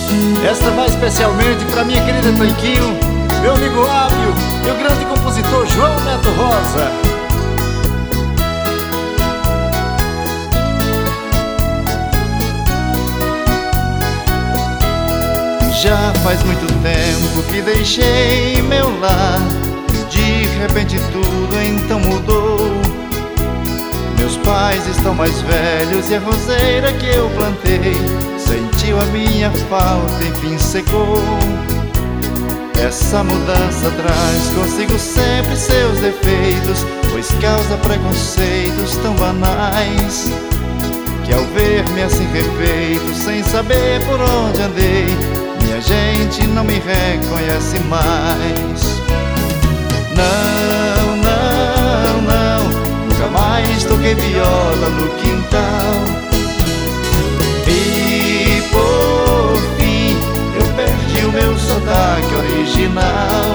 Esta vai especialmente para minha querida Tanquinho, meu amigo Ábio e o grande compositor João Neto Rosa. Já faz muito tempo que deixei meu lar, de repente tudo então mudou. Meus pais estão mais velhos e a roseira que eu plantei sentiu a minha falta, enfim secou. Essa mudança traz consigo sempre seus defeitos, pois causa preconceitos tão banais, que ao ver-me assim refeito, sem saber por onde andei, minha gente não me reconhece mais. Não, não, não, nunca mais toquei viola no quintal. E por fim eu perdi o meu sotaque original.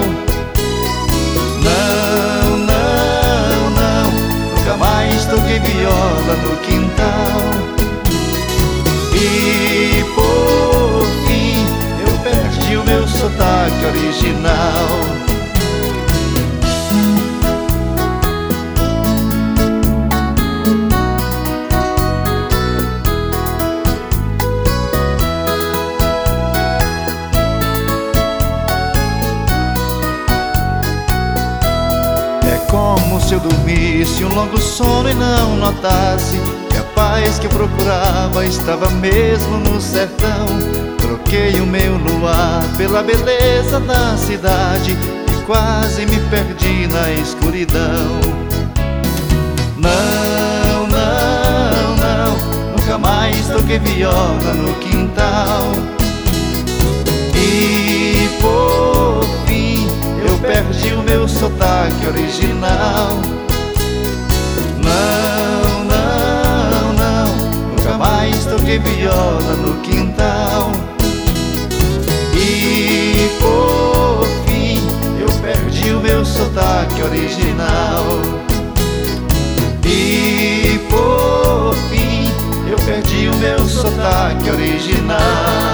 Não, não, não, nunca mais toquei viola no quintal. E por fim eu perdi o meu sotaque original. Como se eu dormisse um longo sono e não notasse que a paz que eu procurava estava mesmo no sertão. Troquei o meu luar pela beleza da cidade e quase me perdi na escuridão. Não, não, não, nunca mais toquei viola no quintal. E por fim eu perdi o meu sotaque original. Não, não, não, nunca mais toquei viola no quintal. E por fim eu perdi o meu sotaque original. E por fim eu perdi o meu sotaque original.